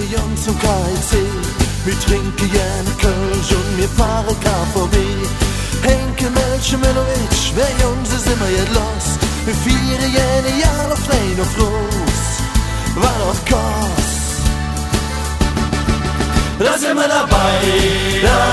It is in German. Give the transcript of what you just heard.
wir uns zum KIC. Wir trinken gerne Kölsch und wir fahren KVB. Henke, Melche, Melowitsch, wer Jungs ist immer jetzt los. Wir feiern jene Jahr noch frei, noch Fluss, war noch Kost. Da sind wir dabei, da